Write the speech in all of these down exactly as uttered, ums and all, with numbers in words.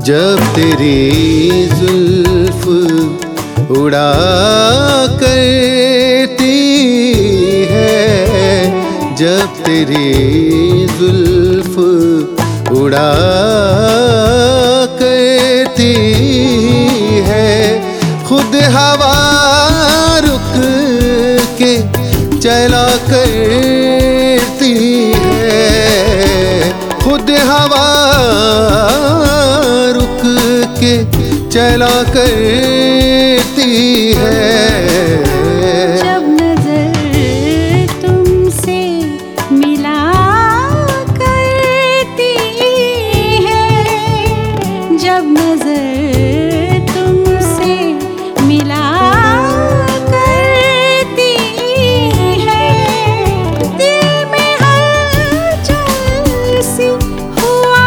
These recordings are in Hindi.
जब तेरी जुल्फ उड़ा करती है, जब तेरी जुल्फ उड़ा करती है, खुद हवा रुक के चला करती है, खुद हवा रुक के चला करती है। जब नजर तुमसे मिला करती है, जब नजर तुमसे मिला करती है, दिल में हलचल सी हुआ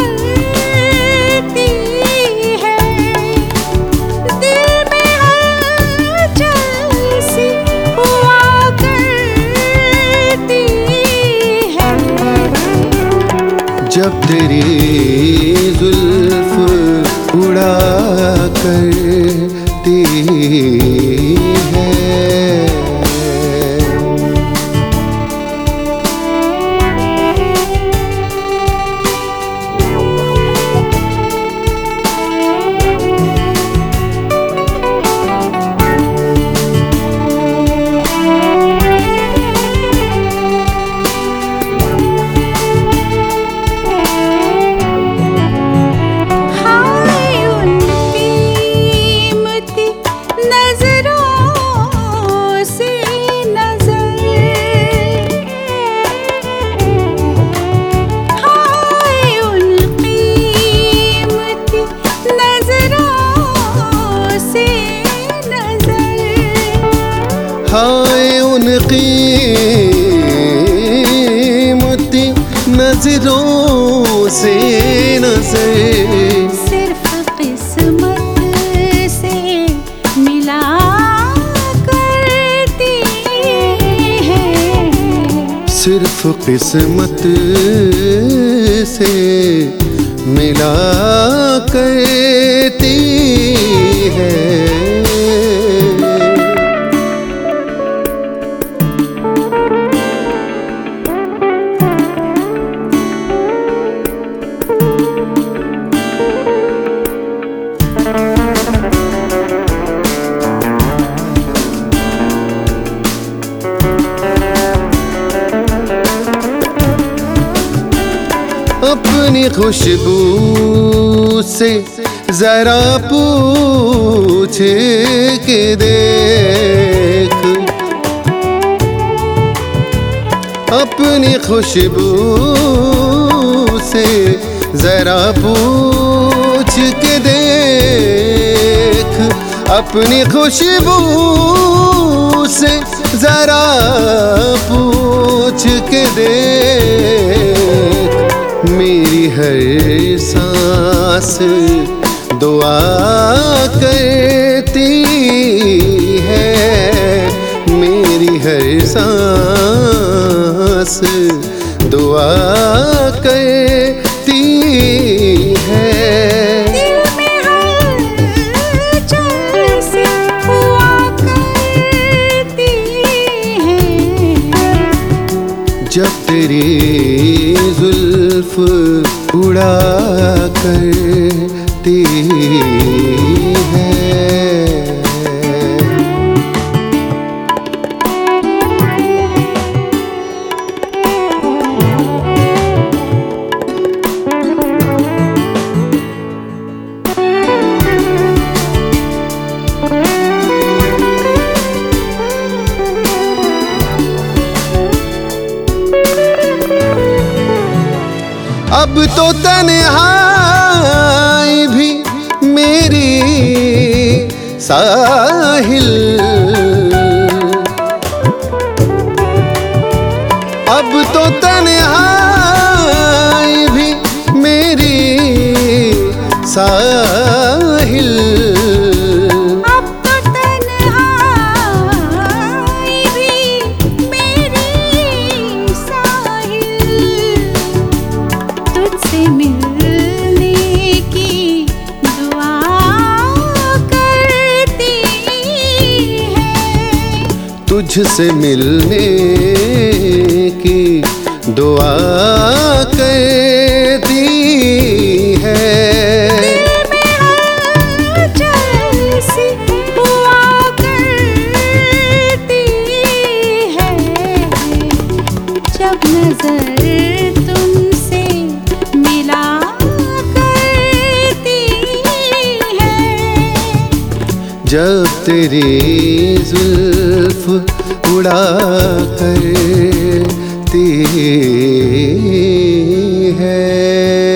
करती है, दिल में हलचल सी हुआ करती है। जब तेरी जुल्फ उड़ा करती है। हाय उनकी कीमती नजरों से नजर, हाय उनकी कीमती नजरों से नजर, हाय उन कीमती नजरों से नजर, सिर्फ किस्मत से मिला करती है, सिर्फ किस्मत से मिला करती है। अपनी खुशबू से जरा पूछ के देख, अपनी खुशबू से जरा पूछ के देख, अपनी खुशबू से जरा पूछ के देख, मेरी हर सांस दुआ करती है, मेरी हर सांस दुआ करती है। दिल में हलचल सी हुआ करती है, जब तेरी जुल्फ उड़ा करती है। अब तो तन्हाई भी मेरी साहिल, अब तो तन्हाई भी मेरी साहिल, अब तो तन्हाई भी मेरी साहिल, तुझसे मिलने की तुझसे मिलने की दुआ करती है। जैसी हुआ करती है जब नजर तुमसे मिला करती है। जब तेरी जुल्फ उड़ा करती है।